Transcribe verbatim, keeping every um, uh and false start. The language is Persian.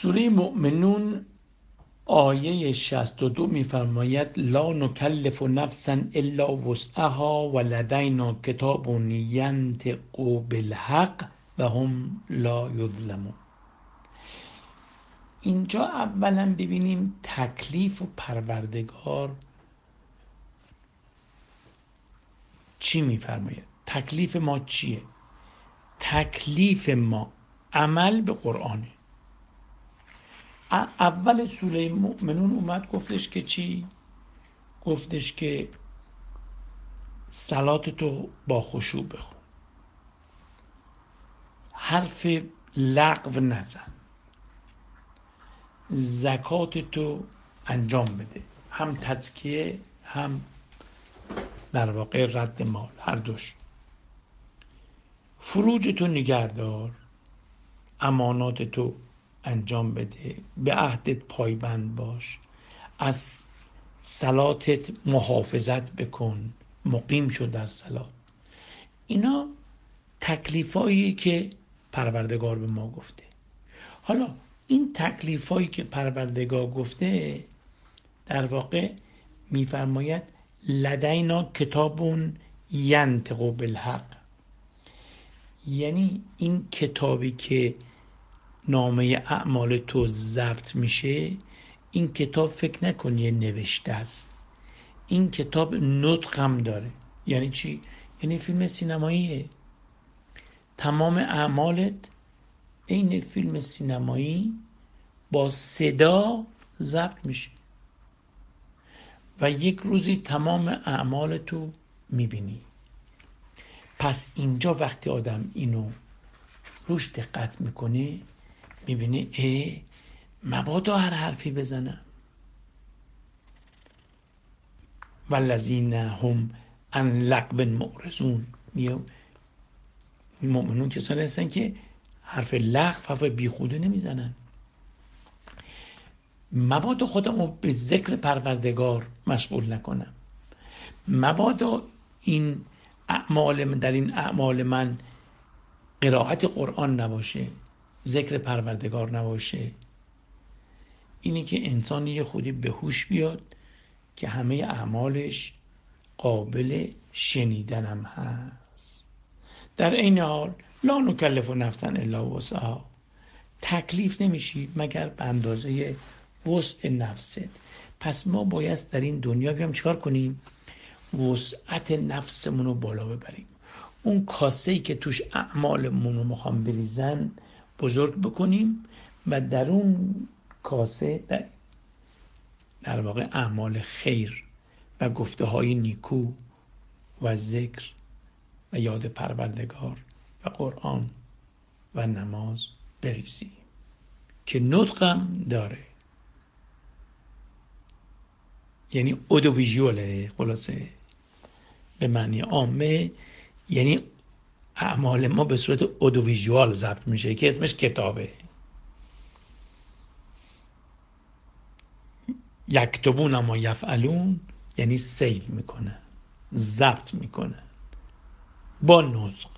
سوره مؤمنون آیه شصت و دو میفرماید لا نکلف نفسا الا وسعها و لدینا کتاب ینطق بالحق و هم لا یظلمون. اینجا اولا ببینیم تکلیف و پروردگار چی میفرماید. تکلیف ما چیه؟ تکلیف ما عمل به قرآنه. اول سوره مؤمنون اومد گفتش که چی؟ گفتش که صلات تو با خشوع بخون، حرف لغو نزن، زکات تو انجام بده، هم تزکیه هم در واقع رد مال، هر دوش. فروج تو نگهدار، امانات تو انجام بده، به عهدت پایبند باش، از صلاتت محافظت بکن، مقیم شو در صلات. اینا تکلیفایی که پروردگار به ما گفته. حالا این تکلیفایی که پروردگار گفته در واقع میفرماید لدینا کتابون ینطق بالحق، یعنی این کتابی که نامه اعمال تو ضبط میشه، این کتاب فکر نکن یه نوشته است، این کتاب نطق هم داره. یعنی چی؟ یعنی فیلم سینماییه، تمام اعمالت این فیلم سینمایی با صدا ضبط میشه و یک روزی تمام اعمال تو میبینی. پس اینجا وقتی آدم اینو روش دقت میکنه میبینه اه مبادا هر حرفی بزنم. والذین هم عن لغو معرضون. مؤمنون کسانی هستن که حرف لغو، حرف بیخوده نمیزنن. مبادا خودم رو به ذکر پروردگار مشغول نکنم، مبادا این اعمال من در این اعمال من قرائت قرآن نباشه، ذکر پروردگار نباشه. اینی که انسان یه خودی به هوش بیاد که همه اعمالش قابل شنیدن هم هست. در این حال لا نکلف نفسا الا وسعها، تکلیف نمیشی مگر به اندازه وسع نفست. پس ما باید در این دنیا بیام چیکار کنیم؟ وسعت نفسمون رو بالا ببریم. اون کاسه‌ای که توش اعمالمون رو میخوام بریزن بزرگ بکنیم و در اون کاسه در, در واقع اعمال خیر و گفته های نیکو و ذکر و یاد پروردگار و قرآن و نماز بریزیم که نطقم داره. یعنی اودو ویژواله، خلاصه به معنی عامه، یعنی اعمال ما به صورت اودو ویژوال ضبط میشه که اسمش کتابه. یکتبون ما یفعلون یعنی سیو میکنن، ضبط میکنن با نطق.